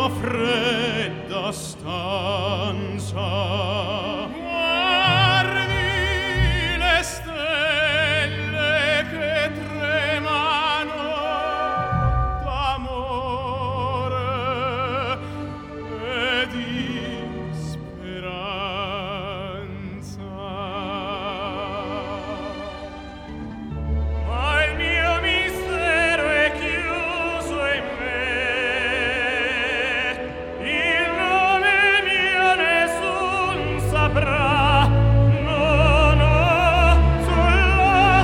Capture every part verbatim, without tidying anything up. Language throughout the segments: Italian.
tua fredda stanza. Guardi le stelle che tremano d'amore e di speranza. Ma il mio mistero è chiuso in me, il nome mio nessun saprà. No, no, sulla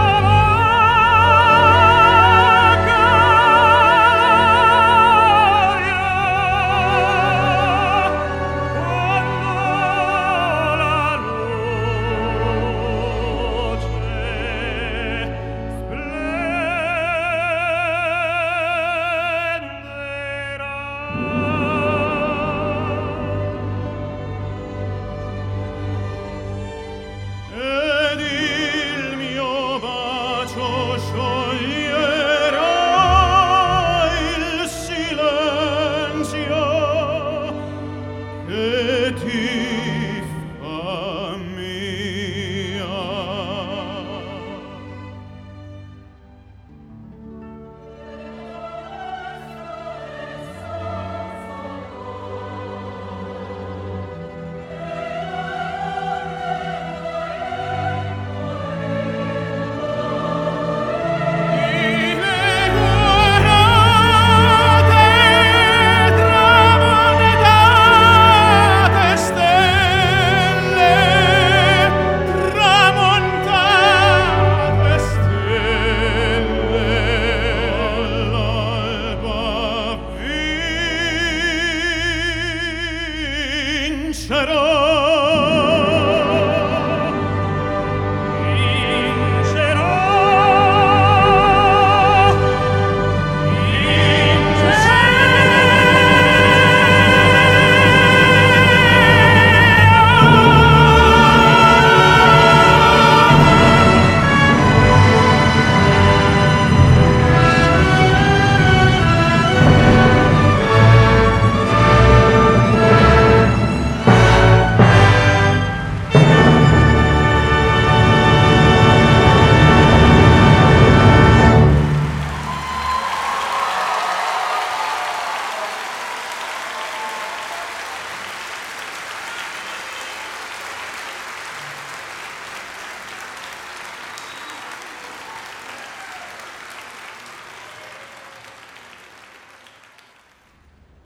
ed il mio bacio scioglierà il silenzio che ti fa mia. Sarò